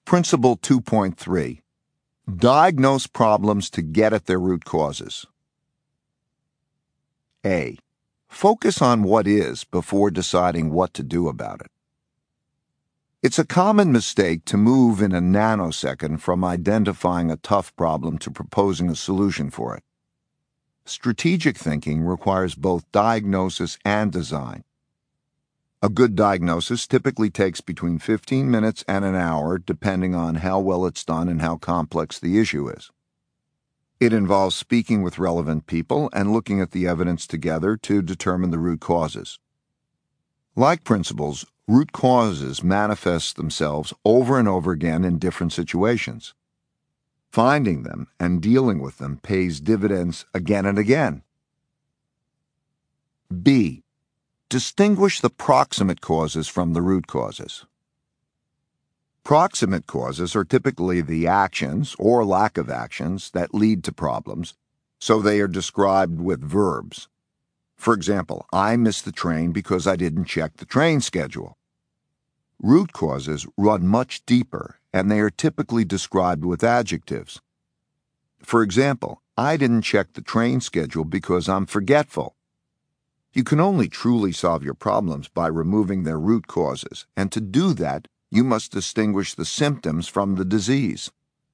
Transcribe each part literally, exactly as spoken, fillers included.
Principle two point three. Diagnose problems to get at their root causes. A. Focus on what is before deciding what to do about it. It's a common mistake to move in a nanosecond from identifying a tough problem to proposing a solution for it. Strategic thinking requires both diagnosis and design. A good diagnosis typically takes between fifteen minutes and an hour, depending on how well it's done and how complex the issue is. It involves speaking with relevant people and looking at the evidence together to determine the root causes. Like principles, root causes manifest themselves over and over again in different situations. Finding them and dealing with them pays dividends again and again. B. Distinguish the proximate causes from the root causes. Proximate causes are typically the actions or lack of actions that lead to problems, so they are described with verbs. For example, I missed the train because I didn't check the train schedule. Root causes run much deeper, and they are typically described with adjectives. For example, I didn't check the train schedule because I'm forgetful. You can only truly solve your problems by removing their root causes, and to do that, you must distinguish the symptoms from the disease.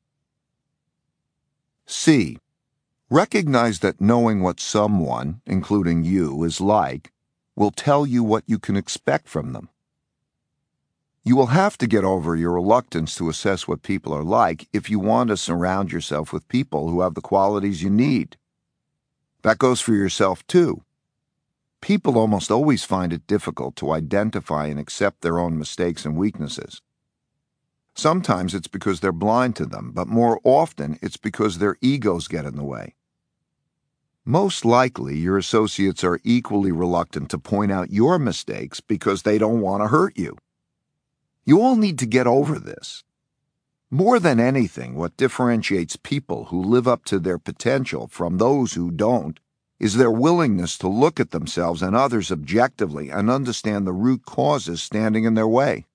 C. Recognize that knowing what someone, including you, is like will tell you what you can expect from them. You will have to get over your reluctance to assess what people are like if you want to surround yourself with people who have the qualities you need. That goes for yourself, too. People almost always find it difficult to identify and accept their own mistakes and weaknesses. Sometimes it's because they're blind to them, but more often it's because their egos get in the way. Most likely, your associates are equally reluctant to point out your mistakes because they don't want to hurt you. You all need to get over this. More than anything, what differentiates people who live up to their potential from those who don't is their willingness to look at themselves and others objectively and understand the root causes standing in their way.